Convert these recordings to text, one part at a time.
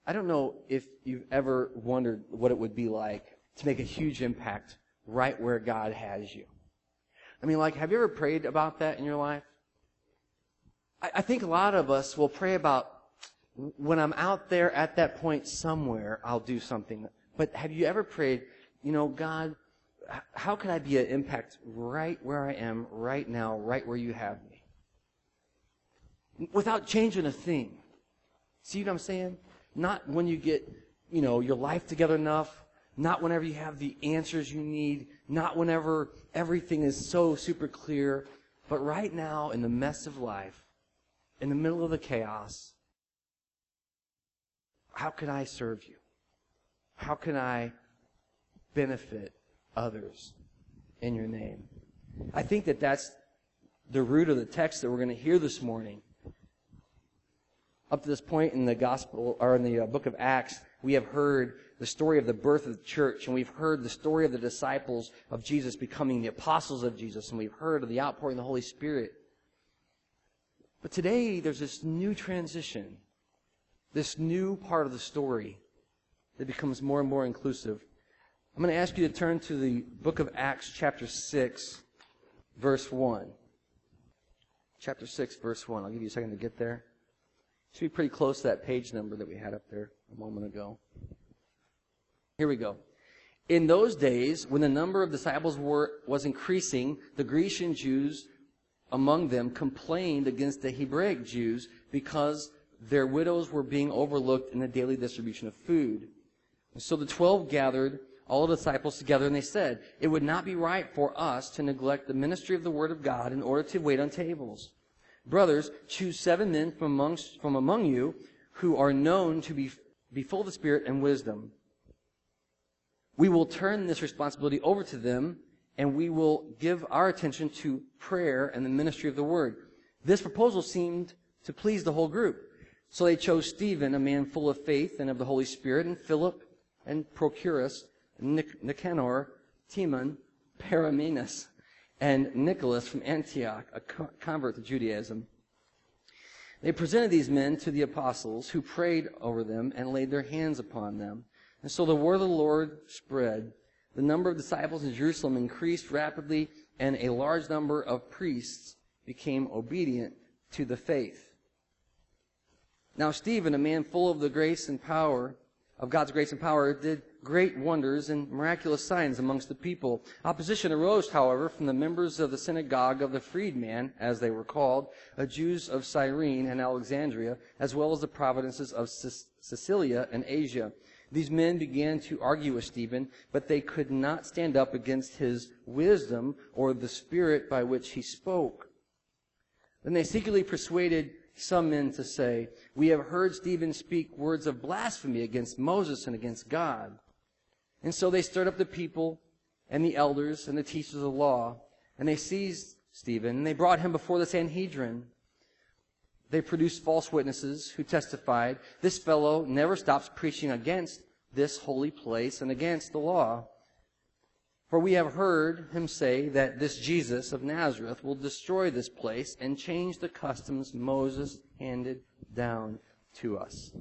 I don't know if you've ever wondered what it would be like to make a huge impact right where God has you. I mean, like, have you ever prayed about that in your life? I think a lot of us will pray about, when I'm out there at that point somewhere, I'll do something. But have you ever prayed, God, how can I be an impact right where I am right now, right where you have me? Without changing a thing. See what I'm saying? Not when you get, your life together enough. Not whenever you have the answers you need. Not whenever everything is so super clear. But right now, in the mess of life, in the middle of the chaos, how can I serve you? How can I benefit others in your name? I think that that's the root of the text that we're going to hear this morning. Up to this point in the gospel, or in the book of Acts, we have heard the story of the birth of the church, and we've heard the story of the disciples of Jesus becoming the apostles of Jesus, and we've heard of the outpouring of the Holy Spirit. But today, there's this new transition, this new part of the story that becomes more and more inclusive. I'm going to ask you to turn to the book of Acts, chapter 6, verse 1. Chapter 6, verse 1. I'll give you a second to get there. Should be pretty close to that page number that we had up there a moment ago. Here we go. In those days, when the number of disciples was increasing, the Grecian Jews among them complained against the Hebraic Jews because their widows were being overlooked in the daily distribution of food. And so the 12 gathered all the disciples together, and they said, "It would not be right for us to neglect the ministry of the Word of God in order to wait on tables. Brothers, choose 7 men from among you who are known to be full of the Spirit and wisdom. We will turn this responsibility over to them, and we will give our attention to prayer and the ministry of the Word." This proposal seemed to please the whole group. So they chose Stephen, a man full of faith and of the Holy Spirit, and Philip and Prochorus, Nicanor, Timon, Paramenes, and Nicholas from Antioch, a convert to Judaism. They presented these men to the apostles, who prayed over them and laid their hands upon them. And so the word of the Lord spread. The number of disciples in Jerusalem increased rapidly, and a large number of priests became obedient to the faith. Now Stephen, a man full of the grace and power, of God's grace and power, did great wonders and miraculous signs amongst the people. Opposition arose, however, from the members of the synagogue of the freedman, as they were called, Jews of Cyrene and Alexandria, as well as the provinces of Cilicia and Asia. These men began to argue with Stephen, but they could not stand up against his wisdom or the spirit by which he spoke. Then they secretly persuaded some men to say, "We have heard Stephen speak words of blasphemy against Moses and against God." And so they stirred up the people and the elders and the teachers of the law, and they seized Stephen, and they brought him before the Sanhedrin. They produced false witnesses who testified, "This fellow never stops preaching against this holy place and against the law. For we have heard him say that this Jesus of Nazareth will destroy this place and change the customs Moses handed down to us."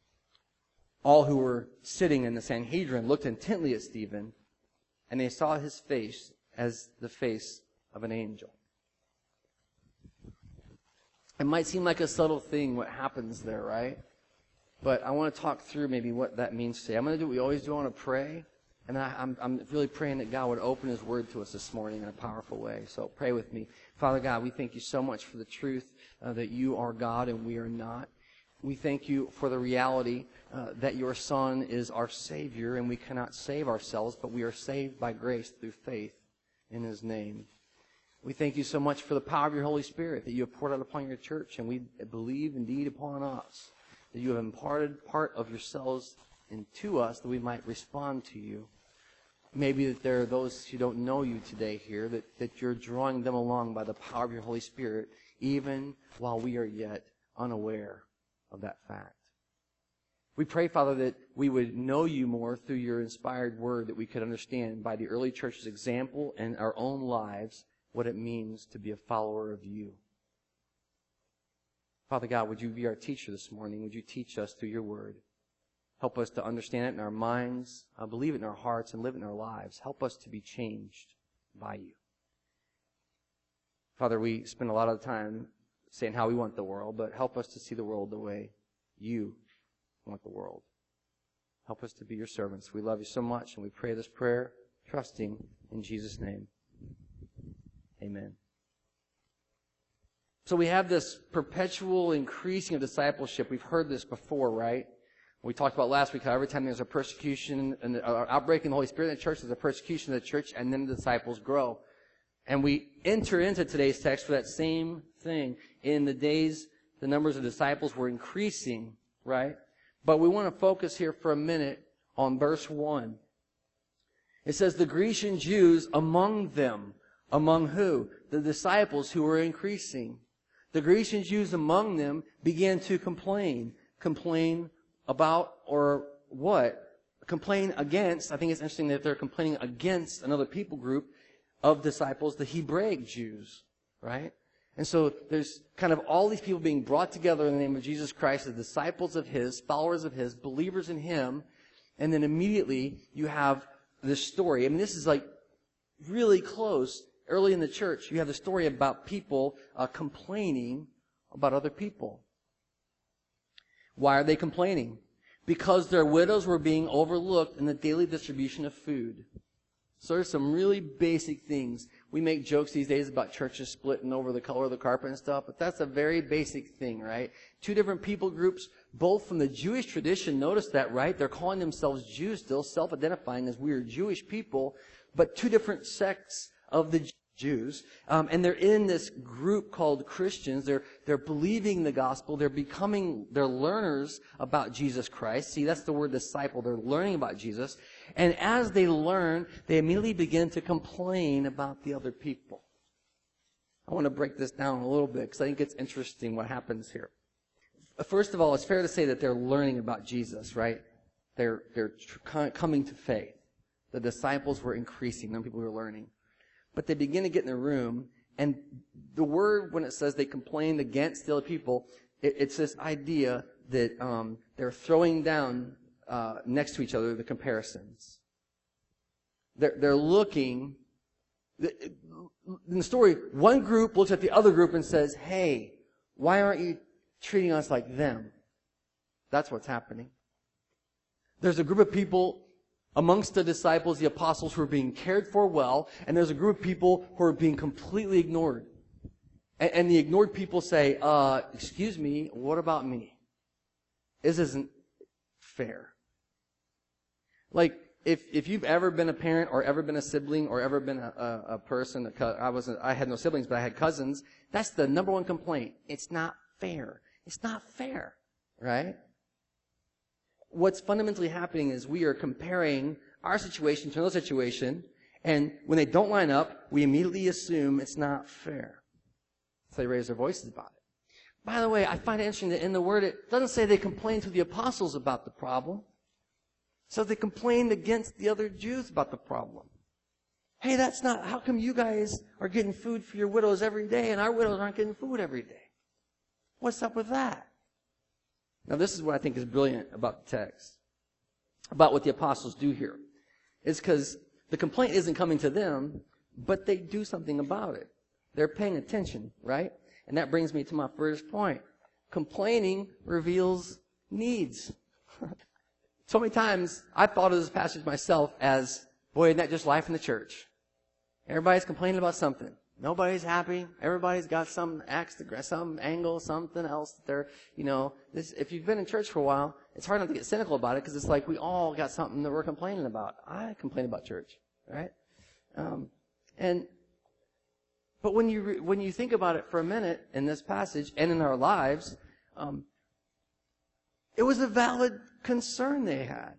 All who were sitting in the Sanhedrin looked intently at Stephen, and they saw his face as the face of an angel. It might seem like a subtle thing what happens there, right? But I want to talk through maybe what that means today. I'm going to do what we always do. I want to pray. And I'm really praying that God would open His Word to us this morning in a powerful way. So pray with me. Father God, we thank you so much for the truth that you are God and we are not. We thank you for the reality that your Son is our Savior and we cannot save ourselves, but we are saved by grace through faith in His name. We thank you so much for the power of your Holy Spirit that you have poured out upon your church, and we believe indeed upon us that you have imparted part of yourselves into us that we might respond to you. Maybe that there are those who don't know you today here, that you're drawing them along by the power of your Holy Spirit, even while we are yet unaware of that fact. We pray, Father, that we would know you more through your inspired word, that we could understand by the early church's example and our own lives what it means to be a follower of you. Father God, would you be our teacher this morning? Would you teach us through your word? Help us to understand it in our minds, believe it in our hearts, and live it in our lives. Help us to be changed by you. Father, we spend a lot of time saying how we want the world, but help us to see the world the way you want the world. Help us to be your servants. We love you so much, and we pray this prayer, trusting in Jesus' name. Amen. So we have this perpetual increasing of discipleship. We've heard this before, right? We talked about last week how every time there's a persecution and an outbreak in the Holy Spirit in the church, there's a persecution of the church, and then the disciples grow. And we enter into today's text for that same thing. In the days, the numbers of disciples were increasing, right? But we want to focus here for a minute on verse 1. It says, the Grecian Jews among them. Among who? The disciples who were increasing. The Grecian Jews among them began to complain. Complain about, or what? Complain against. I think it's interesting that they're complaining against another people group of disciples, the Hebraic Jews, right? And so there's kind of all these people being brought together in the name of Jesus Christ as disciples of His, followers of His, believers in Him. And then immediately you have this story. I mean, this is like really close. Early in the church, you have the story about people complaining about other people. Why are they complaining? Because their widows were being overlooked in the daily distribution of food. So there's some really basic things. We make jokes these days about churches splitting over the color of the carpet and stuff, but that's a very basic thing, right? Two different people groups, both from the Jewish tradition. Notice that, right? They're calling themselves Jews still, self-identifying as we are Jewish people, but two different sects of the Jews. And they're in this group called Christians. They're believing the gospel. They're learners about Jesus Christ. See, that's the word disciple. They're learning about Jesus. And as they learn, they immediately begin to complain about the other people. I want to break this down a little bit because I think it's interesting what happens here. First of all, it's fair to say that they're learning about Jesus, right? They're coming to faith. The disciples were increasing. Then people were learning. But they begin to get in the room, and the word, when it says they complained against the other people, it's this idea that they're throwing down next to each other the comparisons. They're looking. In the story, one group looks at the other group and says, hey, why aren't you treating us like them? That's what's happening. There's a group of people amongst the disciples, the apostles, who are being cared for well, and there's a group of people who are being completely ignored. And the ignored people say, excuse me, what about me? This isn't fair. Like, if you've ever been a parent or ever been a sibling or ever been a person, I had no siblings, but I had cousins, that's the number one complaint. It's not fair. It's not fair, right? What's fundamentally happening is we are comparing our situation to another situation, and when they don't line up, we immediately assume it's not fair. So they raise their voices about it. By the way, I find it interesting that in the Word, it doesn't say they complained to the apostles about the problem. So they complained against the other Jews about the problem. Hey, how come you guys are getting food for your widows every day, and our widows aren't getting food every day? What's up with that? Now, this is what I think is brilliant about the text, about what the apostles do here. It's because the complaint isn't coming to them, but they do something about it. They're paying attention, right? And that brings me to my first point. Complaining reveals needs. So many times, I've thought of this passage myself as, boy, isn't that just life in the church? Everybody's complaining about something. Nobody's happy. Everybody's got some angle, something else that they're, if you've been in church for a while, it's hard not to get cynical about it because it's like we all got something that we're complaining about. I complain about church, right? But when you think about it for a minute in this passage and in our lives, it was a valid concern they had.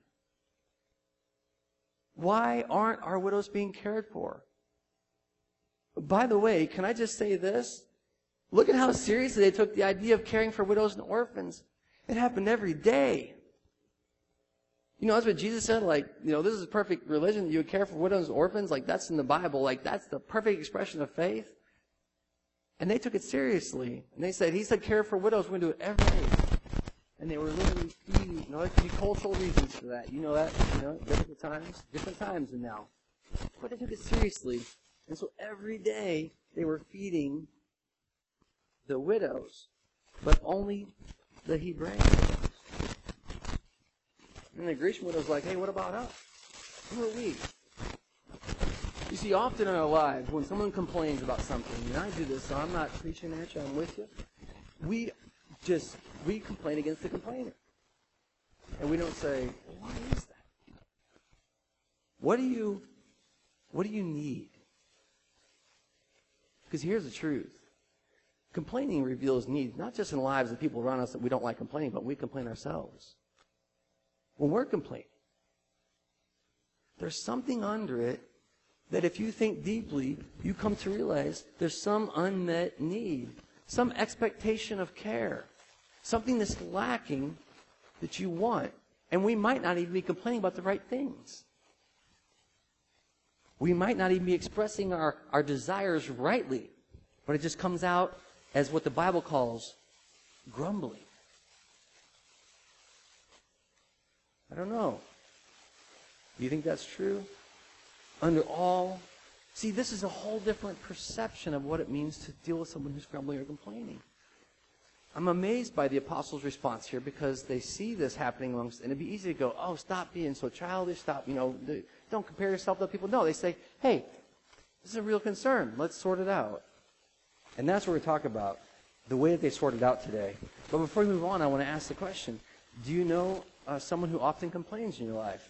Why aren't our widows being cared for? By the way, can I just say this? Look at how seriously they took the idea of caring for widows and orphans. It happened every day. That's what Jesus said, this is a perfect religion. You would care for widows and orphans. That's in the Bible. That's the perfect expression of faith. And they took it seriously. And he said, care for widows. We're going to do it every day. And they were literally feeding. There could be cultural reasons for that. You know that? Different times than now. But they took it seriously. And so every day they were feeding the widows, but only the Hebraic widows. And the Grecian widows like, hey, what about us? Who are we? You see, often in our lives, when someone complains about something, and I do this, so I'm not preaching at you, I'm with you, we complain against the complainer. And we don't say, well, why is that? What do you need? Because here's the truth. Complaining reveals needs, not just in the lives of people around us that we don't like complaining, but we complain ourselves. When we're complaining, there's something under it that if you think deeply, you come to realize there's some unmet need, some expectation of care, something that's lacking that you want. And we might not even be complaining about the right things. We might not even be expressing our desires rightly, but it just comes out as what the Bible calls grumbling. I don't know. Do you think that's true? See, this is a whole different perception of what it means to deal with someone who's grumbling or complaining. I'm amazed by the apostles' response here because they see this happening amongst, and it'd be easy to go, oh, stop being so childish, don't compare yourself to other people. No, they say, hey, this is a real concern. Let's sort it out. And that's what we're talking about, the way that they sort it out today. But before we move on, I want to ask the question, do you know someone who often complains in your life?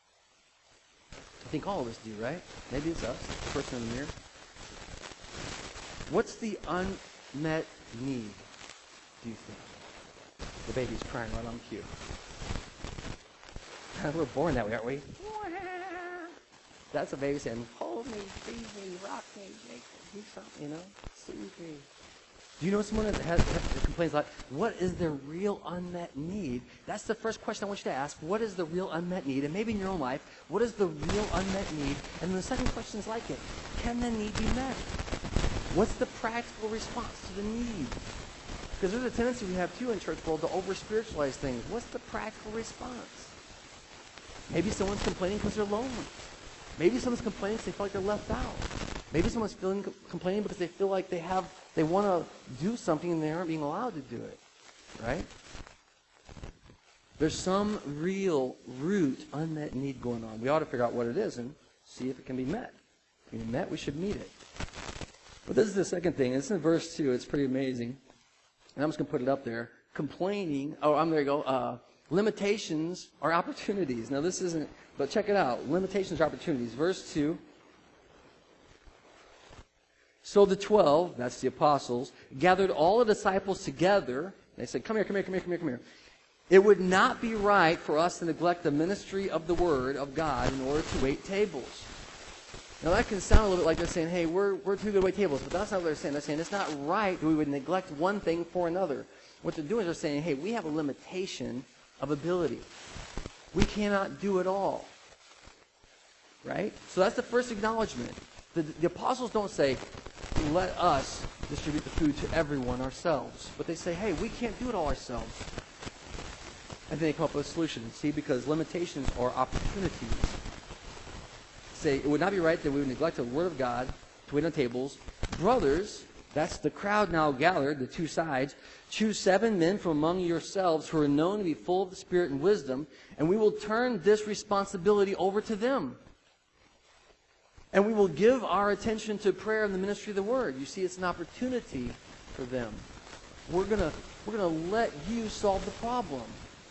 I think all of us do, right? Maybe it's us, the person in the mirror. What's the unmet need, do you think? The baby's crying right on cue. We're born that way, aren't we? That's a baby saying, hold me, feed me, rock me, make me, do something, soothe me. Do you know someone that complains like, what is their real unmet need? That's the first question I want you to ask. What is the real unmet need? And maybe in your own life, what is the real unmet need? And then the second question is like it. Can the need be met? What's the practical response to the need? Because there's a tendency we have too in church world to over-spiritualize things. What's the practical response? Maybe someone's complaining because they're lonely. Maybe someone's complaining because they feel like they're left out. Maybe someone's complaining because they feel like they want to do something and they aren't being allowed to do it. Right? There's some real root unmet need going on. We ought to figure out what it is and see if it can be met. If it can be met, we should meet it. But this is the second thing. It's in verse 2. It's pretty amazing. And I'm just going to put it up there. Complaining. There you go. Limitations are opportunities. Now this isn't, but check it out. Limitations are opportunities. Verse 2. So the 12, that's the apostles, gathered all the disciples together. They said, come here. It would not be right for us to neglect the ministry of the Word of God in order to wait tables. Now that can sound a little bit like they're saying, hey, we're too good to wait tables. But that's not what they're saying. They're saying it's not right that we would neglect one thing for another. What they're doing is they're saying, hey, we have a limitation of ability. We cannot do it all. Right? So that's the first acknowledgement. The apostles don't say, let us distribute the food to everyone ourselves. But they say, hey, we can't do it all ourselves. And then they come up with a solution. See, because limitations are opportunities. Say, it would not be right that we would neglect the Word of God to wait on tables. Brothers, that's the crowd now gathered, the two sides, choose 7 men from among yourselves who are known to be full of the Spirit and wisdom, and we will turn this responsibility over to them. And we will give our attention to prayer and the ministry of the Word. You see, it's an opportunity for them. We're gonna let you solve the problem.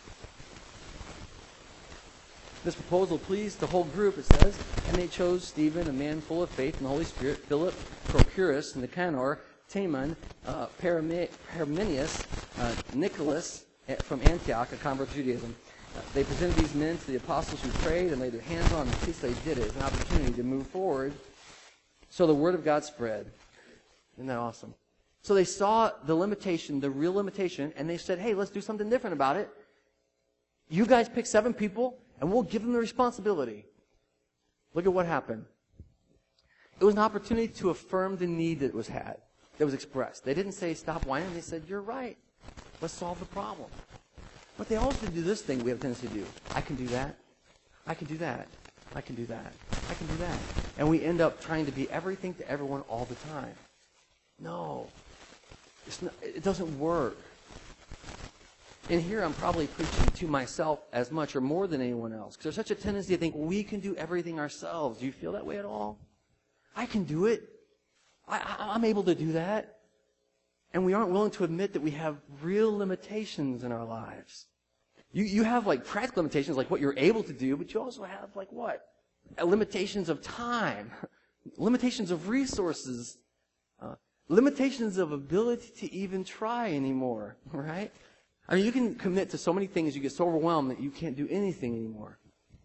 This proposal pleased the whole group, it says, and they chose Stephen, a man full of faith and the Holy Spirit, Philip, Prochorus, Nicanor, Timon, Parmenius, Nicholas from Antioch, a convert to Judaism. They presented these men to the apostles who prayed and laid their hands on them. In case they did it, it's an opportunity to move forward. So the Word of God spread. Isn't that awesome? So they saw the limitation, the real limitation, and they said, hey, let's do something different about it. You guys pick 7 people, and we'll give them the responsibility. Look at what happened. It was an opportunity to affirm the need that was expressed. They didn't say, stop whining. They said, you're right. Let's solve the problem. But they also do this thing we have a tendency to do. I can do that. I can do that. I can do that. I can do that. And we end up trying to be everything to everyone all the time. No. It doesn't work. And here I'm probably preaching to myself as much or more than anyone else. Because there's such a tendency to think we can do everything ourselves. Do you feel that way at all? I can do it. I'm able to do that. And we aren't willing to admit that we have real limitations in our lives. You have like practical limitations, like what you're able to do, but you also have like what? Limitations of time, limitations of resources, limitations of ability to even try anymore, right? I mean, you can commit to so many things, you get so overwhelmed that you can't do anything anymore.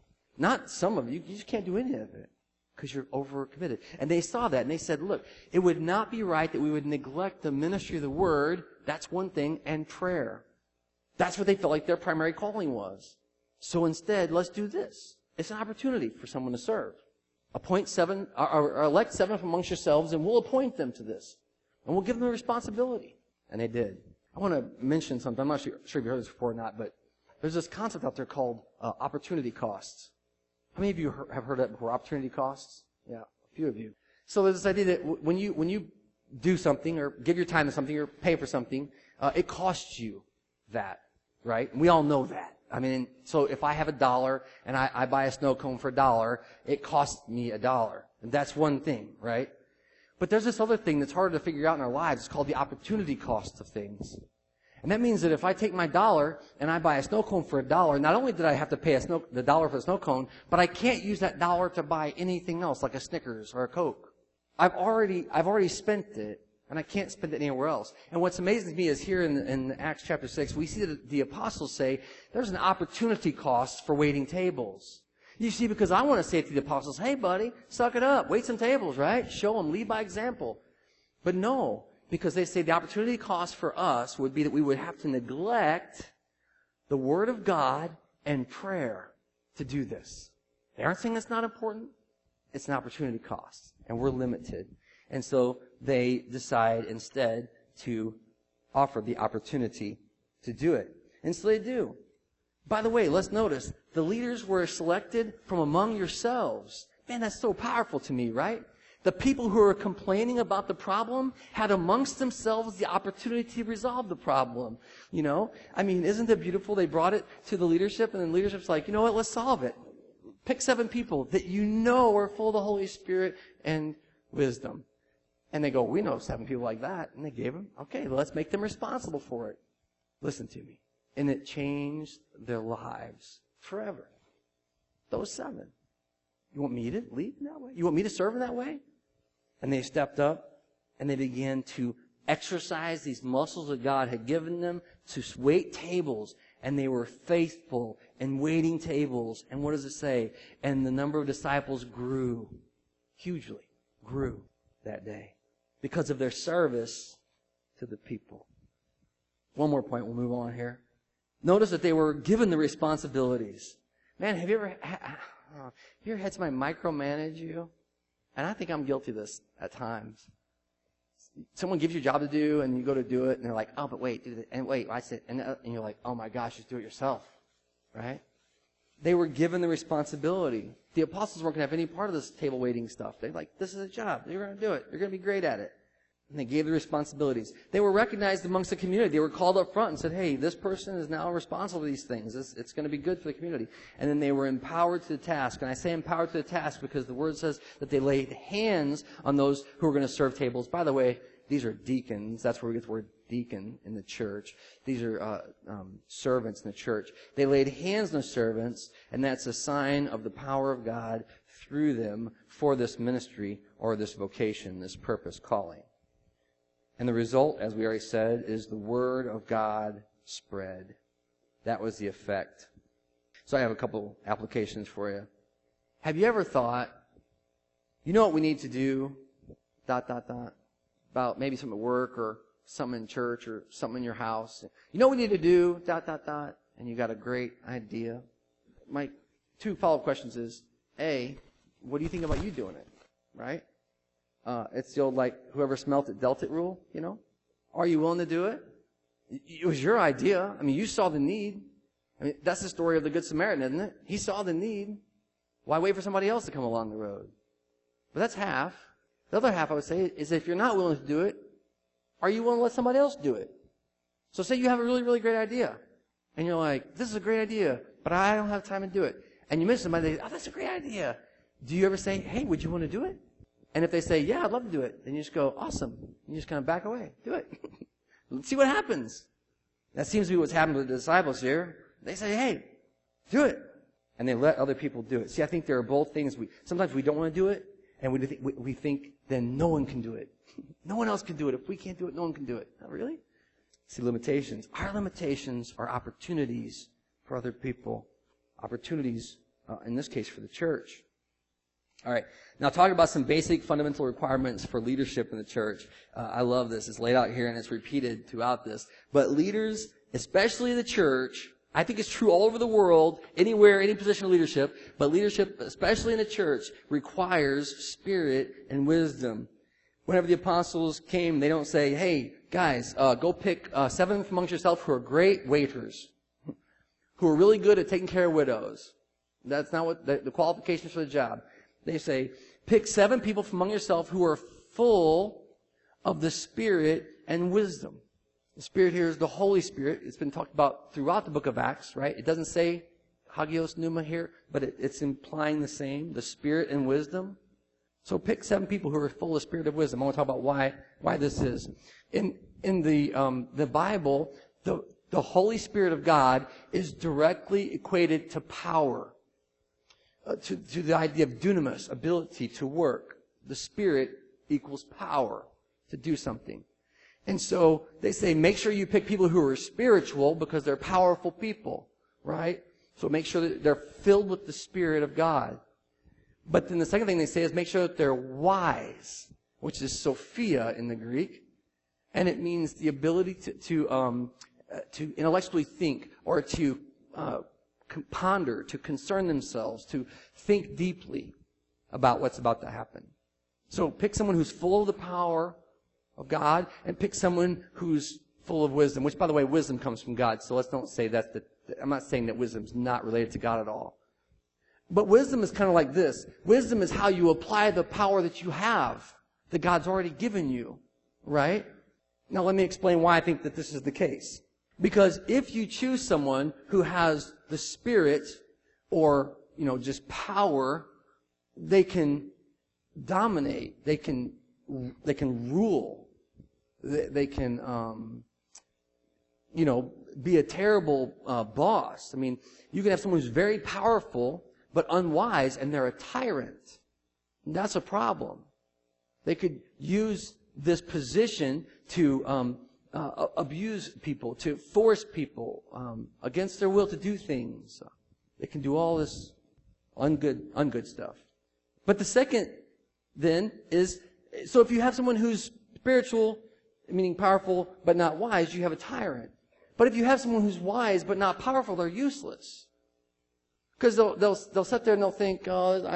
Not some of you just can't do any of it because you're overcommitted. And they saw that and they said, look, it would not be right that we would neglect the ministry of the word, that's one thing, and prayer. That's what they felt like their primary calling was. So instead, let's do this. It's an opportunity for someone to serve. Appoint 7, or elect 7 from amongst yourselves, and we'll appoint them to this. And we'll give them a responsibility. And they did. I want to mention something. I'm not sure if you've heard this before or not, but there's this concept out there called opportunity costs. How many of you have heard that before? Opportunity costs? Yeah, a few of you. So there's this idea that when you do something or give your time to something or pay for something, it costs you that, right? And we all know that. I mean, so if I have $1 and I buy a snow cone for $1, it costs me $1. And that's one thing, right? But there's this other thing that's harder to figure out in our lives. It's called the opportunity cost of things. And that means that if I take my $1 and I buy a snow cone for $1, not only did I have to pay the $1 for the snow cone, but I can't use that $1 to buy anything else, like a Snickers or a Coke. I've already spent it, and I can't spend it anywhere else. And what's amazing to me is here in Acts chapter 6, we see that the apostles say there's an opportunity cost for waiting tables. You see, because I want to say to the apostles, hey, buddy, suck it up. Wait some tables, right? Show them. Lead by example. But no, because they say the opportunity cost for us would be that we would have to neglect the Word of God and prayer to do this. They aren't saying it's not important. It's an opportunity cost, and we're limited. And so they decide instead to offer the opportunity to do it. And so they do. By the way, let's notice, the leaders were selected from among yourselves. Man, that's so powerful to me, right? The people who were complaining about the problem had amongst themselves the opportunity to resolve the problem. You know? I mean, isn't it beautiful? They brought it to the leadership, and then leadership's like, you know what, let's solve it. Pick 7 people that you know are full of the Holy Spirit and wisdom. And they go, we know 7 people like that. And they gave them, okay, let's make them responsible for it. Listen to me. And it changed their lives forever. Those 7. You want me to lead in that way? You want me to serve in that way? And they stepped up and they began to exercise these muscles that God had given them to wait tables. And they were faithful in waiting tables. And what does it say? And the number of disciples grew hugely, grew that day because of their service to the people. One more point, we'll move on here. Notice that they were given the responsibilities. Man, have you ever had somebody micromanage you? And I think I'm guilty of this at times. Someone gives you a job to do, and you go to do it, and they're like, oh, but wait, do it. And wait, I said, and you're like, oh my gosh, just do it yourself. Right? They were given the responsibility. The apostles weren't going to have any part of this table waiting stuff. They're like, this is a job. You're going to do it. You're going to be great at it. And they gave the responsibilities. They were recognized amongst the community. They were called up front and said, hey, this person is now responsible for these things. It's going to be good for the community. And then they were empowered to the task. And I say empowered to the task because the word says that they laid hands on those who were going to serve tables. By the way, these are deacons. That's where we get the word deacon in the church. These are servants in the church. They laid hands on the servants, and that's a sign of the power of God through them for this ministry or this vocation, this purpose, calling. And the result, as we already said, is the word of God spread. That was the effect. So I have a couple applications for you. Have you ever thought, you know what we need to do, ... about maybe something at work or something in church or something in your house. You know what we need to do, ... and you got a great idea. My 2 follow-up questions is, A, what do you think about you doing it? Right? It's the old, like, whoever smelt it dealt it rule, you know? Are you willing to do it? It was your idea. I mean, you saw the need. I mean, that's the story of the Good Samaritan, isn't it? He saw the need. Why wait for somebody else to come along the road? But that's half. The other half, I would say, is if you're not willing to do it, are you willing to let somebody else do it? So say you have a really, really great idea. And you're like, this is a great idea, but I don't have time to do it. And you miss somebody, oh, that's a great idea. Do you ever say, hey, would you want to do it? And if they say, yeah, I'd love to do it, then you just go, awesome. And you just kind of back away. Do it. Let's see what happens. That seems to be what's happened with the disciples here. They say, hey, do it. And they let other people do it. See, I think there are both things. Sometimes we don't want to do it, and we think then no one can do it. No one else can do it. If we can't do it, no one can do it. Not really? See, limitations. Our limitations are opportunities for other people. Opportunities, in this case, for the church. All right. Now, talking about some basic fundamental requirements for leadership in the church. I love this. It's laid out here and it's repeated throughout this. But leaders, especially the church, I think it's true all over the world, anywhere, any position of leadership, but leadership, especially in the church, requires spirit and wisdom. Whenever the apostles came, they don't say, hey, guys, go pick 7 from amongst yourself who are great waiters, who are really good at taking care of widows. That's not what the qualifications for the job. They say, pick 7 people from among yourself who are full of the Spirit and wisdom. The Spirit here is the Holy Spirit. It's been talked about throughout the book of Acts, right? It doesn't say Hagios Pneuma here, but it's implying the same, the Spirit and wisdom. So pick 7 people who are full of Spirit of wisdom. I want to talk about why this is. In the Bible, the Holy Spirit of God is directly equated to power. To the idea of dunamis, ability to work. The Spirit equals power to do something. And so they say, make sure you pick people who are spiritual because they're powerful people, right? So make sure that they're filled with the Spirit of God. But then the second thing they say is make sure that they're wise, which is Sophia in the Greek. And it means the ability to intellectually think or to ponder, to concern themselves, to think deeply about what's about to happen. So pick someone who's full of the power of God and pick someone who's full of wisdom, which, by the way, wisdom comes from God. So let's don't say I'm not saying that wisdom's not related to God at all. But wisdom is kind of like this. Wisdom is how you apply the power that you have, that God's already given you, right? Now let me explain why I think that this is the case. Because if you choose someone who has the Spirit or, just power, they can dominate. They can rule. They can, be a terrible boss. I mean, you can have someone who's very powerful but unwise, and they're a tyrant. And that's a problem. They could use this position to abuse people, to force people against their will to do things. They can do all this ungood stuff. But the second then is, so if you have someone who's spiritual, meaning powerful but not wise, you have a tyrant. But if you have someone who's wise but not powerful, they're useless. Because they'll sit there and they'll think,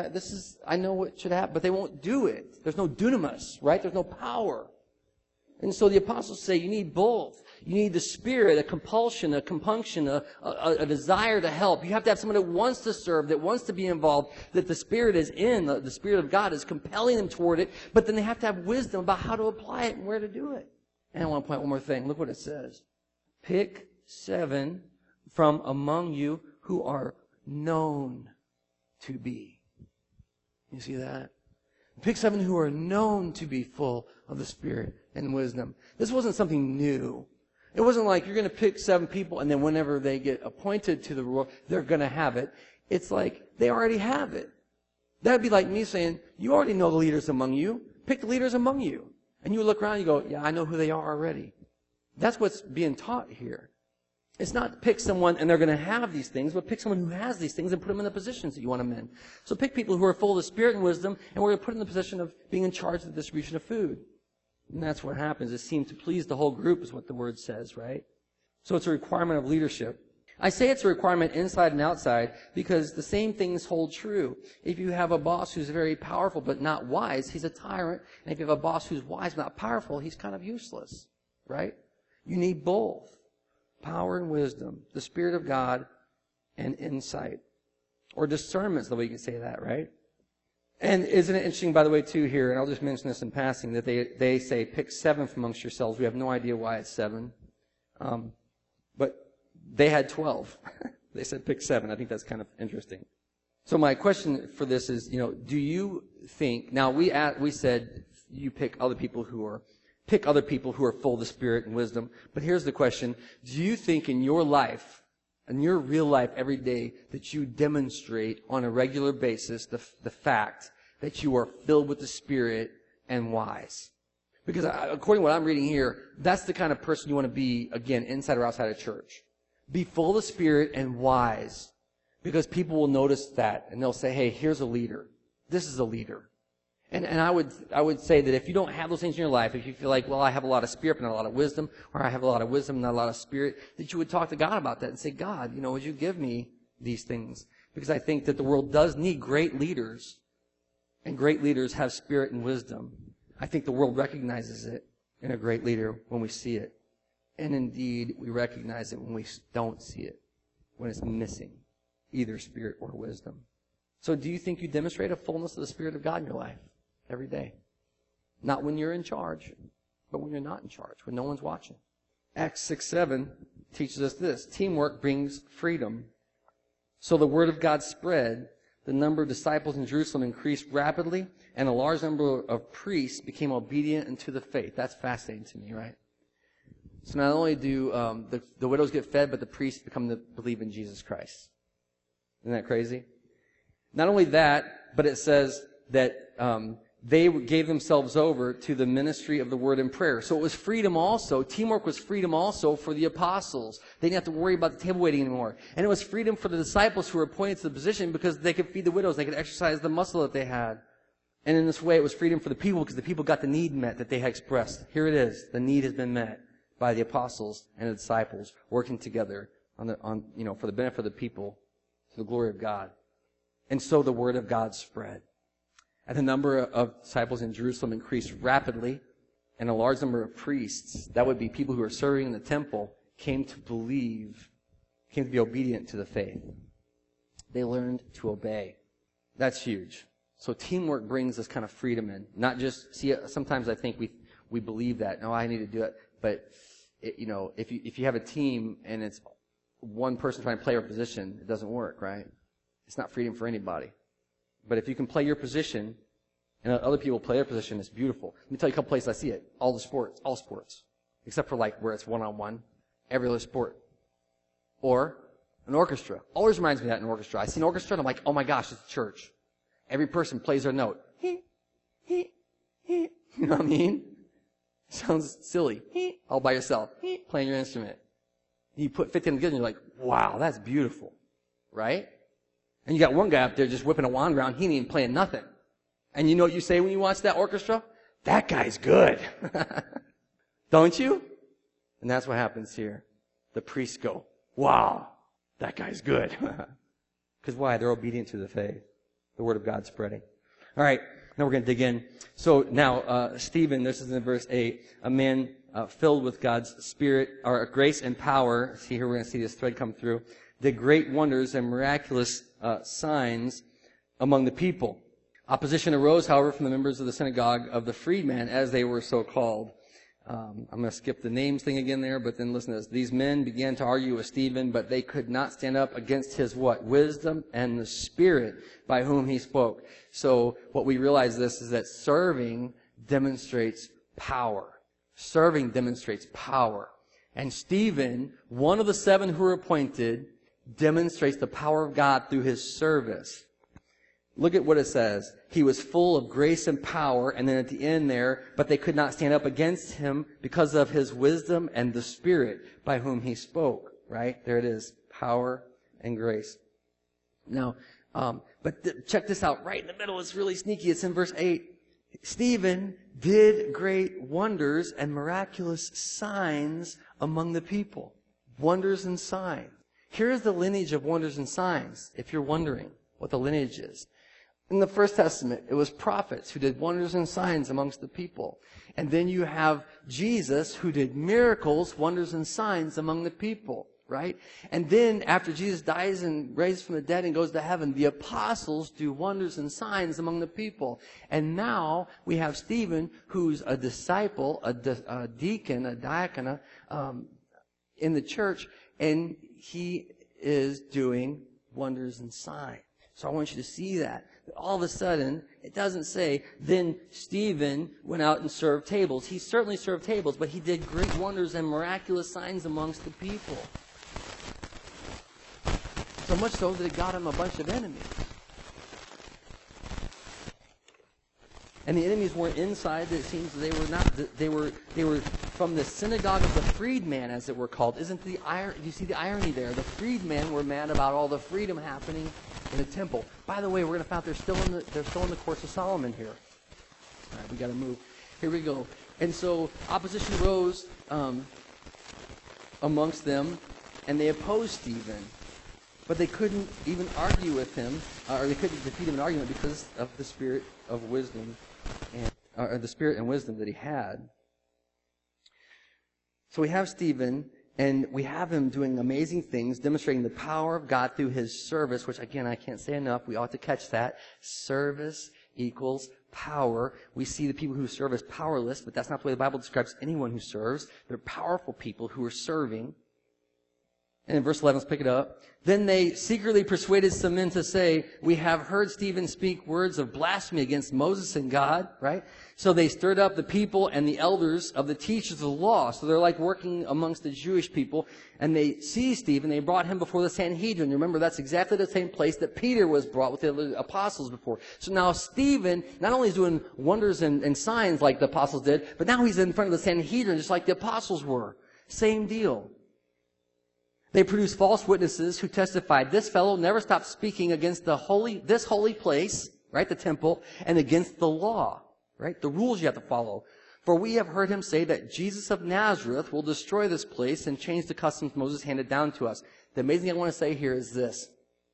I know what should happen, but they won't do it. There's no dunamis, right? There's no power. And so the apostles say you need both. You need the Spirit, a compulsion, a compunction, a desire to help. You have to have someone that wants to serve, that wants to be involved, that the Spirit is in, the Spirit of God is compelling them toward it, but then they have to have wisdom about how to apply it and where to do it. And I want to point out one more thing. Look what it says. Pick 7 from among you who are known to be. You see that? Pick 7 who are known to be full of the Spirit and wisdom. This wasn't something new. It wasn't like you're going to pick 7 people and then whenever they get appointed to the role, they're going to have it. It's like they already have it. That'd be like me saying, you already know the leaders among you. Pick the leaders among you. And you look around and you go, yeah, I know who they are already. That's what's being taught here. It's not to pick someone and they're going to have these things, but pick someone who has these things and put them in the positions that you want them in. So pick people who are full of the Spirit and wisdom, and we're going to put them in the position of being in charge of the distribution of food. And that's what happens. It seemed to please the whole group is what the word says, right? So it's a requirement of leadership. I say it's a requirement inside and outside because the same things hold true. If you have a boss who's very powerful but not wise, he's a tyrant. And if you have a boss who's wise but not powerful, he's kind of useless, right? You need both. Power and wisdom, the Spirit of God and insight. Or discernment is the way you can say that, right? And isn't it interesting, by the way, too, here, and I'll just mention this in passing, that they say, pick 7 from amongst yourselves. We have no idea why it's 7. But they had 12. They said pick 7. I think that's kind of interesting. So my question for this is, do you think, now we said you pick other people who are full of the Spirit and wisdom. But here's the question. Do you think in your life, in your real life every day, that you demonstrate on a regular basis the fact that you are filled with the Spirit and wise? Because according to what I'm reading here, that's the kind of person you want to be, again, inside or outside of church. Be full of the Spirit and wise. Because people will notice that and they'll say, hey, here's a leader. This is a leader. And I would say that if you don't have those things in your life, if you feel like, well, I have a lot of spirit but not a lot of wisdom, or I have a lot of wisdom and not a lot of spirit, that you would talk to God about that and say, God, would you give me these things? Because I think that the world does need great leaders, and great leaders have spirit and wisdom. I think the world recognizes it in a great leader when we see it. And indeed, we recognize it when we don't see it, when it's missing either spirit or wisdom. So do you think you demonstrate a fullness of the Spirit of God in your life every day? Not when you're in charge, but when you're not in charge, when no one's watching. Acts 6:7 teaches us this. Teamwork brings freedom. So the word of God spread. The number of disciples in Jerusalem increased rapidly, and a large number of priests became obedient unto the faith. That's fascinating to me, right? So not only do the widows get fed, but the priests believe in Jesus Christ. Isn't that crazy? Not only that, but it says that they gave themselves over to the ministry of the word and prayer. So it was freedom also. Teamwork was freedom also for the apostles. They didn't have to worry about the table waiting anymore. And it was freedom for the disciples who were appointed to the position because they could feed the widows. They could exercise the muscle that they had. And in this way, it was freedom for the people because the people got the need met that they had expressed. Here it is. The need has been met by the apostles and the disciples working together for the benefit of the people, to the glory of God. And so the word of God spread. And the number of disciples in Jerusalem increased rapidly, and a large number of priests, that would be people who were serving in the temple, came to be obedient to the faith. They learned to obey. That's huge. So teamwork brings this kind of freedom in. Not just, sometimes I think we believe that, no, I need to do it. But, if you have a team and it's one person trying to play your position, it doesn't work, right? It's not freedom for anybody. But if you can play your position and other people play their position, it's beautiful. Let me tell you a couple places I see it. All sports. Except for where it's one-on-one. Every other sport. Or an orchestra. Always reminds me of that in an orchestra. I see an orchestra and I'm like, oh my gosh, it's church. Every person plays their note. You know what I mean? Sounds silly. All by yourself. Playing your instrument. You put 15 together and you're like, wow, that's beautiful. Right? And you got one guy up there just whipping a wand around. He ain't even playing nothing. And you know what you say when you watch that orchestra? That guy's good. Don't you? And that's what happens here. The priests go, wow, that guy's good. Because why? They're obedient to the faith. The word of God spreading. All right, now we're going to dig in. So now, Stephen, this is in verse 8, a man filled with God's Spirit, or grace and power. See here, we're going to see this thread come through. Did great wonders and miraculous signs among the people. Opposition arose, however, from the members of the synagogue of the freedmen, as they were so called. I'm going to skip the names thing again there, but then listen to this. These men began to argue with Stephen, but they could not stand up against his what? Wisdom and the Spirit by whom he spoke. So what we realize is that serving demonstrates power. Serving demonstrates power. And Stephen, one of the 7 who were appointed, demonstrates the power of God through his service. Look at what it says. He was full of grace and power, and then at the end there, but they could not stand up against him because of his wisdom and the Spirit by whom he spoke. Right? There it is. Power and grace. Now, check this out. Right in the middle, it's really sneaky. It's in verse 8. Stephen did great wonders and miraculous signs among the people. Wonders and signs. Here's the lineage of wonders and signs, if you're wondering what the lineage is. In the First Testament, it was prophets who did wonders and signs amongst the people. And then you have Jesus who did miracles, wonders, and signs among the people, right? And then after Jesus dies and raises from the dead and goes to heaven, the apostles do wonders and signs among the people. And now we have Stephen, who's a disciple, a deacon, a diaconate in the church, and he is doing wonders and signs. So I want you to see that. All of a sudden, it doesn't say, then Stephen went out and served tables. He certainly served tables, but he did great wonders and miraculous signs amongst the people. So much so that it got him a bunch of enemies. And the enemies weren't inside. It seems they were not. They were from the synagogue of the freedman, as it were called. Isn't the do you see the irony there? The freedmen were mad about all the freedom happening in the temple. By the way, we're going to find out they're still in the courts of Solomon here. All right, we got to move. Here we go. And so opposition rose amongst them, and they opposed Stephen. But they couldn't even argue with him, or they couldn't defeat him in argument because of the spirit of wisdom, or the spirit and wisdom that he had. So we have Stephen, and we have him doing amazing things, demonstrating the power of God through his service, which again, I can't say enough. We ought to catch that. Service equals power. We see the people who serve as powerless, but that's not the way the Bible describes anyone who serves. They're powerful people who are serving. And in verse 11, let's pick it up. Then they secretly persuaded some men to say, we have heard Stephen speak words of blasphemy against Moses and God, right? So they stirred up the people and the elders of the teachers of the law. So they're like working amongst the Jewish people. And they seized Stephen. They brought him before the Sanhedrin. Remember, that's exactly the same place that Peter was brought with the apostles before. So now Stephen not only is doing wonders and signs like the apostles did, but now he's in front of the Sanhedrin just like the apostles were. Same deal. They produced false witnesses who testified, this fellow never stopped speaking against this holy place, right, the temple, and against the law, right, the rules you have to follow. For we have heard him say that Jesus of Nazareth will destroy this place and change the customs Moses handed down to us. The amazing thing I want to say here is this.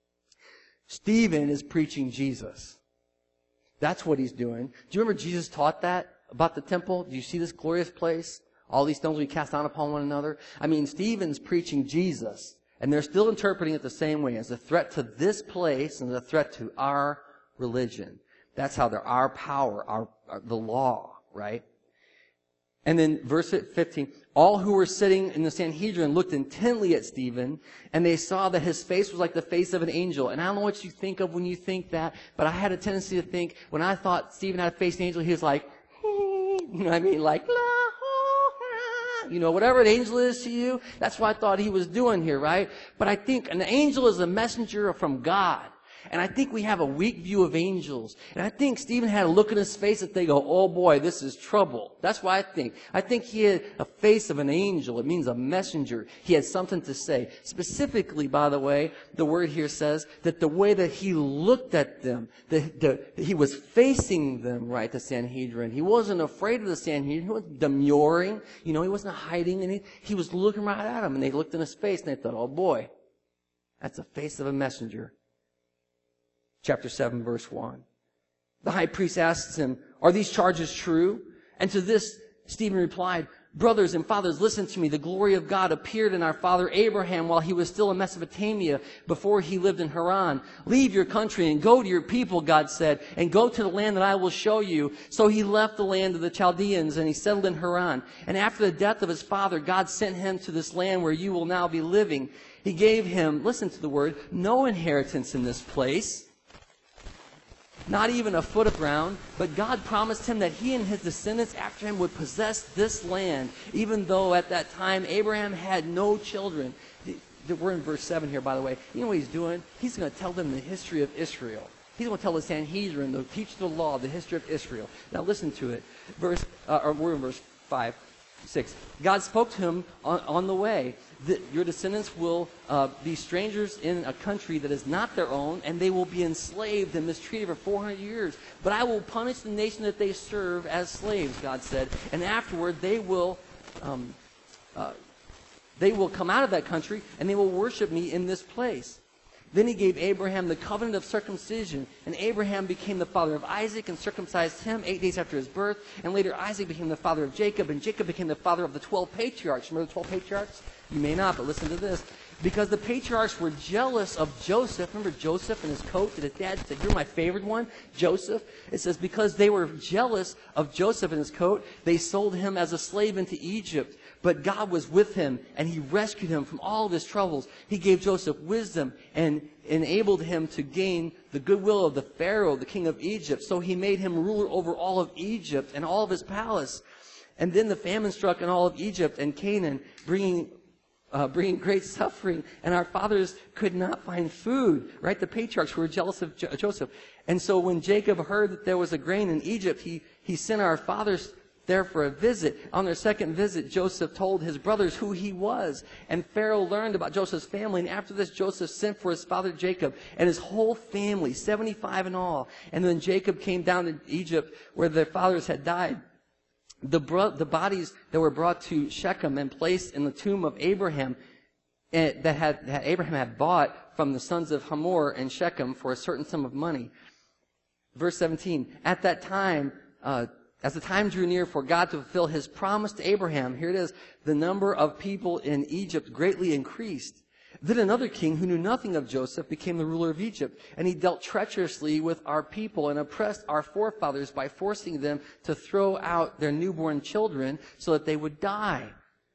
Stephen is preaching Jesus. That's what he's doing. Do you remember Jesus taught that about the temple? Do you see this glorious place? All these stones we cast down upon one another. I mean, Stephen's preaching Jesus, and they're still interpreting it the same way as a threat to this place and a threat to our religion. That's how they're our power, the law, right? And then verse 15, all who were sitting in the Sanhedrin looked intently at Stephen, and they saw that his face was like the face of an angel. And I don't know what you think of when you think that, but I had a tendency to think, when I thought Stephen had a face of an angel, he was like, you know what I mean? Like, you know, whatever an angel is to you, that's what I thought he was doing here, right? But I think an angel is a messenger from God. And I think we have a weak view of angels. And I think Stephen had a look in his face that they go, oh boy, this is trouble. That's what I think. I think he had a face of an angel. It means a messenger. He had something to say. Specifically, by the way, the word here says that the way that he looked at them, he was facing them, right, the Sanhedrin. He wasn't afraid of the Sanhedrin. He wasn't demurring. You know, he wasn't hiding anything. He was looking right at them. And they looked in his face and they thought, oh boy, that's the face of a messenger. Chapter 7, verse 1. The high priest asks him, are these charges true? And to this, Stephen replied, brothers and fathers, listen to me. The glory of God appeared in our father Abraham while he was still in Mesopotamia, before he lived in Haran. Leave your country and go to your people, God said, and go to the land that I will show you. So he left the land of the Chaldeans and he settled in Haran. And after the death of his father, God sent him to this land where you will now be living. He gave him, listen to the word, no inheritance in this place. Not even a foot of ground, but God promised him that he and his descendants after him would possess this land, even though at that time Abraham had no children. We're in verse 7 here, by the way. You know what he's doing? He's going to tell them the history of Israel. He's going to tell the Sanhedrin, the teachers of the law, the history of Israel. Now listen to it. We're in verse 5, 6. God spoke to him on the way. Your descendants will be strangers in a country that is not their own, and they will be enslaved and mistreated for 400 years. But I will punish the nation that they serve as slaves, God said. And afterward, they will come out of that country, and they will worship me in this place. Then he gave Abraham the covenant of circumcision, and Abraham became the father of Isaac and circumcised him 8 days after his birth. And later Isaac became the father of Jacob, and Jacob became the father of the 12 patriarchs. Remember the 12 patriarchs? You may not, but listen to this. Because the patriarchs were jealous of Joseph. Remember Joseph and his coat that his dad said, "You're my favorite one, Joseph." It says because they were jealous of Joseph and his coat, they sold him as a slave into Egypt. But God was with him, and he rescued him from all of his troubles. He gave Joseph wisdom and enabled him to gain the goodwill of the Pharaoh, the king of Egypt. So he made him ruler over all of Egypt and all of his palace. And then the famine struck in all of Egypt and Canaan, bringing great suffering, and our fathers could not find food, right? The patriarchs were jealous of Joseph. And so when Jacob heard that there was a grain in Egypt, he sent our fathers there for a visit. On their second visit, Joseph told his brothers who he was, and Pharaoh learned about Joseph's family. And after this, Joseph sent for his father Jacob and his whole family, 75 in all. And then Jacob came down to Egypt where their fathers had died. The bodies that were brought to Shechem and placed in the tomb of Abraham that Abraham had bought from the sons of Hamor and Shechem for a certain sum of money. Verse 17, at that time, as the time drew near for God to fulfill his promise to Abraham, here it is, the number of people in Egypt greatly increased. Then another king who knew nothing of Joseph became the ruler of Egypt, and he dealt treacherously with our people and oppressed our forefathers by forcing them to throw out their newborn children so that they would die.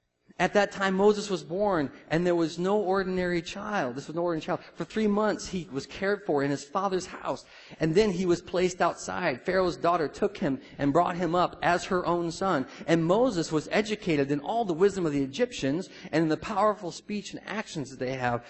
At that time, Moses was born, and there was no ordinary child. This was no ordinary child. For 3 months, he was cared for in his father's house, and then he was placed outside. Pharaoh's daughter took him and brought him up as her own son. And Moses was educated in all the wisdom of the Egyptians and in the powerful speech and actions that they have.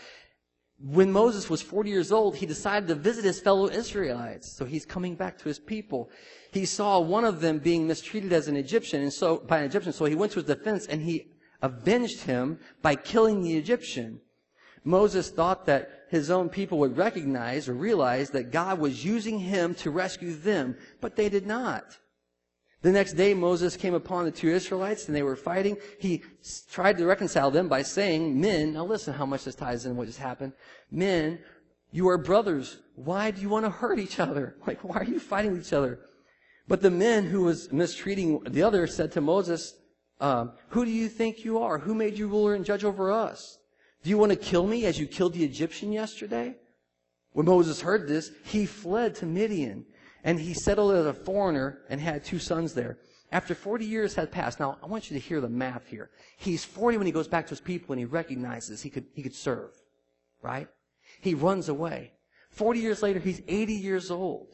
When Moses was 40 years old, he decided to visit his fellow Israelites. So he's coming back to his people. He saw one of them being mistreated as an Egyptian, and so by an Egyptian. So he went to his defense, and he avenged him by killing the Egyptian. Moses thought that his own people would recognize or realize that God was using him to rescue them, but they did not. The next day, Moses came upon the 2 Israelites, and they were fighting. He tried to reconcile them by saying, "Men," now listen how much this ties in what just happened. "Men, you are brothers. Why do you want to hurt each other? Like, why are you fighting with each other?" But the men who was mistreating the other said to Moses, "Who do you think you are? Who made you ruler and judge over us? Do you want to kill me as you killed the Egyptian yesterday?" When Moses heard this, he fled to Midian, and he settled as a foreigner and had 2 sons there. After 40 years had passed, now I want you to hear the math here. He's 40 when he goes back to his people and he recognizes he could serve, right? He runs away. 40 years later, he's 80 years old.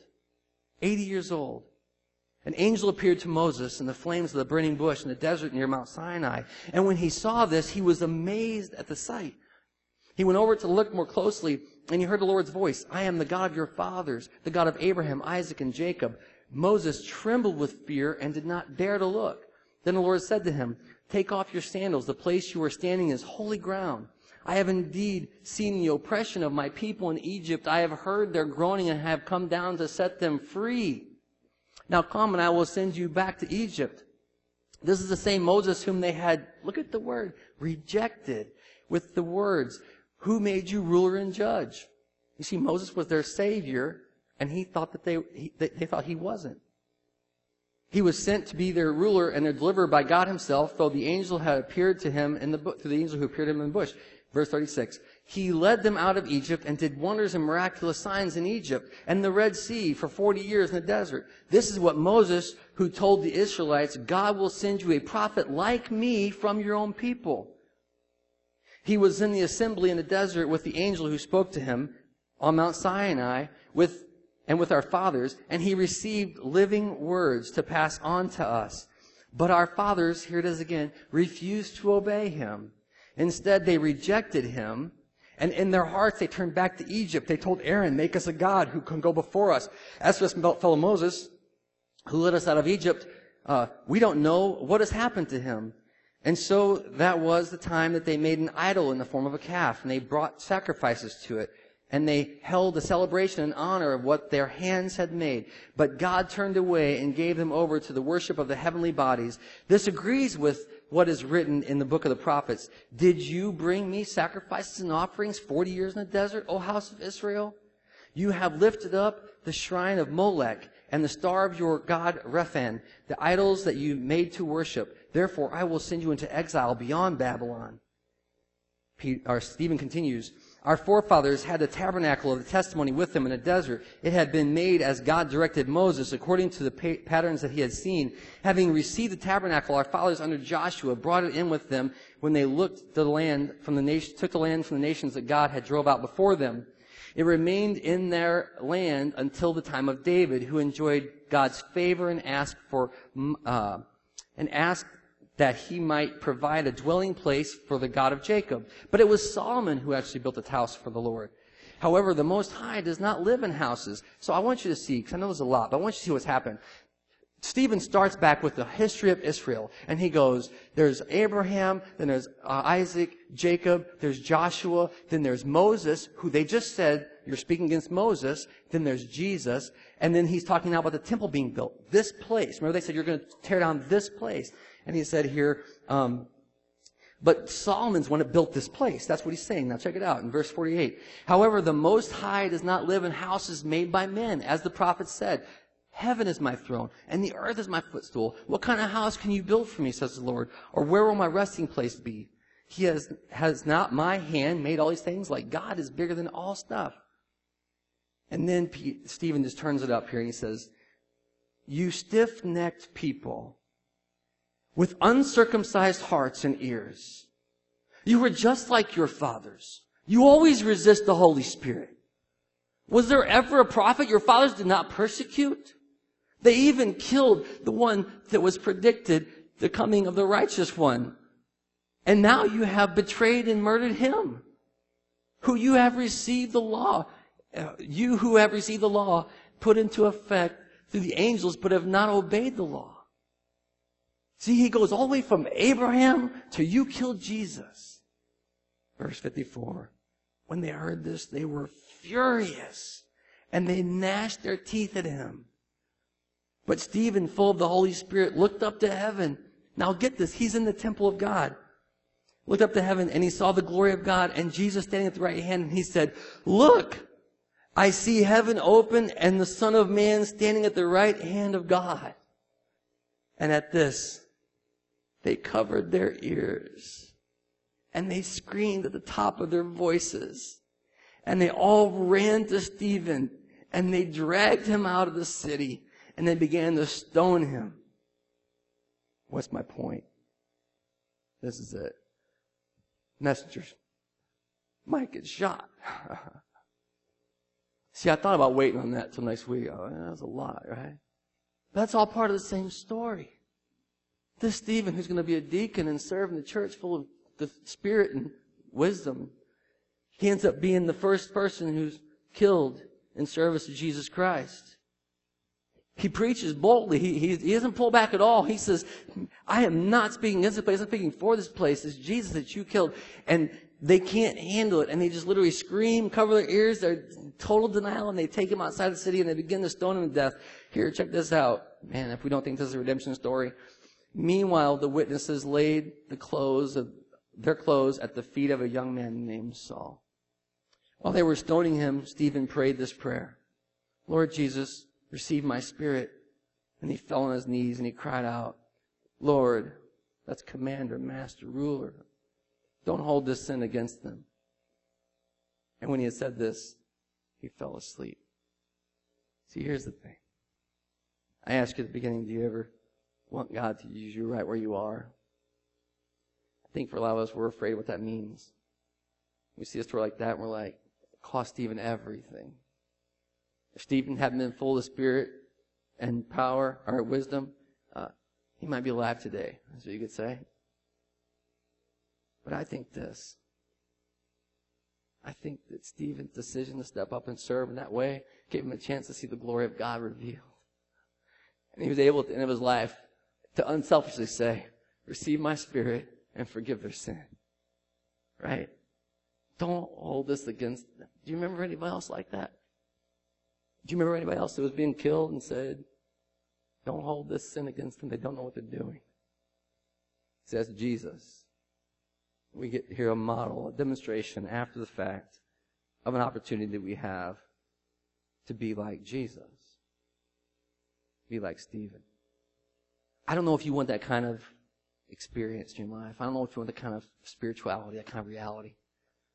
80 years old. An angel appeared to Moses in the flames of the burning bush in the desert near Mount Sinai. And when he saw this, he was amazed at the sight. He went over to look more closely, and he heard the Lord's voice. "I am the God of your fathers, the God of Abraham, Isaac, and Jacob." Moses trembled with fear and did not dare to look. Then the Lord said to him, "Take off your sandals. The place you are standing is holy ground. I have indeed seen the oppression of my people in Egypt. I have heard their groaning and have come down to set them free. Now come, and I will send you back to Egypt." This is the same Moses whom they had, look at the word, rejected with the words, "Who made you ruler and judge?" You see, Moses was their savior, and he thought that they thought he wasn't. He was sent to be their ruler and their deliverer by God himself, though the angel had appeared to him in the bush, through the angel who appeared to him in the bush. Verse 36, "He led them out of Egypt and did wonders and miraculous signs in Egypt and the Red Sea for 40 years in the desert." This is what Moses, who told the Israelites, "God will send you a prophet like me from your own people." He was in the assembly in the desert with the angel who spoke to him on Mount Sinai with our fathers, and he received living words to pass on to us. But our fathers, here it is again, refused to obey him. Instead, they rejected him, and in their hearts they turned back to Egypt. They told Aaron, "Make us a god who can go before us." As for this fellow Moses, who led us out of Egypt, we don't know what has happened to him. And so that was the time that they made an idol in the form of a calf, and they brought sacrifices to it. And they held a celebration in honor of what their hands had made. But God turned away and gave them over to the worship of the heavenly bodies. This agrees with what is written in the book of the prophets. "Did you bring me sacrifices and offerings 40 years in the desert, O house of Israel? You have lifted up the shrine of Molech and the star of your god Rephan, the idols that you made to worship. Therefore I will send you into exile beyond Babylon." Stephen continues, our forefathers had the tabernacle of the testimony with them in the desert. It had been made as God directed Moses, according to the patterns that he had seen. Having received the tabernacle, our fathers under Joshua brought it in with them when they took the land from the nations that God had drove out before them. It remained in their land until the time of David, who enjoyed God's favor and asked that he might provide a dwelling place for the God of Jacob. But it was Solomon who actually built this house for the Lord. However, the Most High does not live in houses. So I want you to see, because I know there's a lot, but I want you to see what's happened. Stephen starts back with the history of Israel, and he goes, there's Abraham, then there's Isaac, Jacob, there's Joshua, then there's Moses, who they just said, you're speaking against Moses, then there's Jesus, and then he's talking now about the temple being built. This place, remember they said you're going to tear down this place. And he said here, but Solomon's one that built this place. That's what he's saying. Now check it out in verse 48. However, the Most High does not live in houses made by men, as the prophet said. Heaven is my throne, and the earth is my footstool. What kind of house can you build for me, says the Lord? Or where will my resting place be? Has not my hand made all these things? Like God is bigger than all stuff. And then Stephen just turns it up here, and he says, you stiff-necked people, with uncircumcised hearts and ears. You were just like your fathers. You always resist the Holy Spirit. Was there ever a prophet your fathers did not persecute? They even killed the one that was predicted, the coming of the righteous one. And now you have betrayed and murdered him, who you have received the law. You who have received the law put into effect through the angels, but have not obeyed the law. See, he goes all the way from Abraham to you killed Jesus. Verse 54. When they heard this, they were furious, and they gnashed their teeth at him. But Stephen, full of the Holy Spirit, looked up to heaven. Now get this, he's in the temple of God. Looked up to heaven, and he saw the glory of God, and Jesus standing at the right hand, and he said, look, I see heaven open, and the Son of Man standing at the right hand of God. And at this, they covered their ears, and they screamed at the top of their voices. And they all ran to Stephen, and they dragged him out of the city, and they began to stone him. What's my point? This is it. Messengers might get shot. See, I thought about waiting on that till next week. Oh, that's a lot, right? That's all part of the same story. This Stephen, who's going to be a deacon and serve in the church full of the Spirit and wisdom, he ends up being the first person who's killed in service to Jesus Christ. He preaches boldly. He doesn't pull back at all. He says, I am not speaking against this place. I'm speaking for this place. It's Jesus that you killed. And they can't handle it. And they just literally scream, cover their ears. They're in total denial. And they take him outside the city and they begin to stone him to death. Here, check this out. Man, if we don't think this is a redemption story. Meanwhile, the witnesses laid their clothes at the feet of a young man named Saul. While they were stoning him, Stephen prayed this prayer. Lord Jesus, receive my spirit. And he fell on his knees and he cried out, Lord, that's commander, master, ruler. Don't hold this sin against them. And when he had said this, he fell asleep. See, here's the thing. I asked you at the beginning, do you ever want God to use you right where you are? I think for a lot of us, we're afraid of what that means. We see a story like that and we're like, it cost Stephen everything. If Stephen hadn't been full of Spirit and power or wisdom, he might be alive today. That's what you could say. But I think this. I think that Stephen's decision to step up and serve in that way gave him a chance to see the glory of God revealed. And he was able at the end of his life to unselfishly say, receive my spirit and forgive their sin. Right? Don't hold this against them. Do you remember anybody else like that? Do you remember anybody else that was being killed and said, don't hold this sin against them. They don't know what they're doing. It says Jesus. We get here a model, a demonstration after the fact of an opportunity that we have to be like Jesus. Be like Stephen. I don't know if you want that kind of experience in your life. I don't know if you want that kind of spirituality, that kind of reality.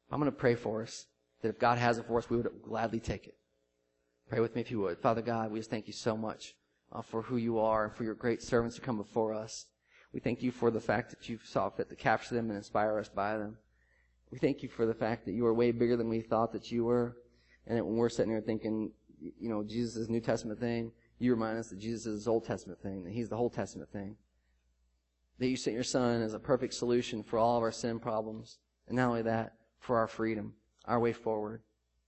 I'm going to pray for us, that if God has it for us, we would gladly take it. Pray with me if you would. Father God, we just thank you so much for who you are and for your great servants who come before us. We thank you for the fact that you saw fit to capture them and inspire us by them. We thank you for the fact that you are way bigger than we thought that you were. And that when we're sitting here thinking, Jesus is New Testament thing, you remind us that Jesus is his Old Testament thing, that he's the Old Testament thing. That you sent your Son as a perfect solution for all of our sin problems. And not only that, for our freedom, our way forward.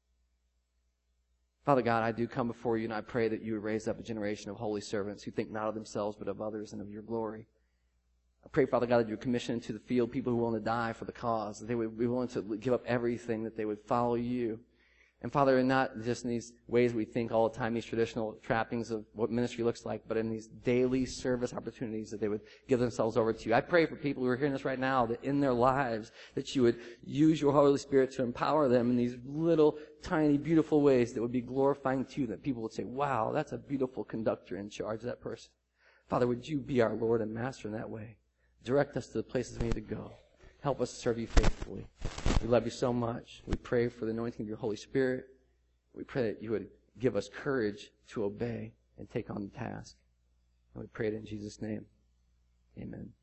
Father God, I do come before you and I pray that you would raise up a generation of holy servants who think not of themselves but of others and of your glory. I pray, Father God, that you would commission into the field people who are willing to die for the cause, that they would be willing to give up everything, that they would follow you. And Father, and not just in these ways we think all the time, these traditional trappings of what ministry looks like, but in these daily service opportunities that they would give themselves over to you. I pray for people who are hearing this right now that in their lives that you would use your Holy Spirit to empower them in these little, tiny, beautiful ways that would be glorifying to you, that people would say, wow, that's a beautiful conductor in charge of that person. Father, would you be our Lord and Master in that way? Direct us to the places we need to go. Help us to serve you faithfully. We love you so much. We pray for the anointing of your Holy Spirit. We pray that you would give us courage to obey and take on the task. And we pray it in Jesus' name. Amen.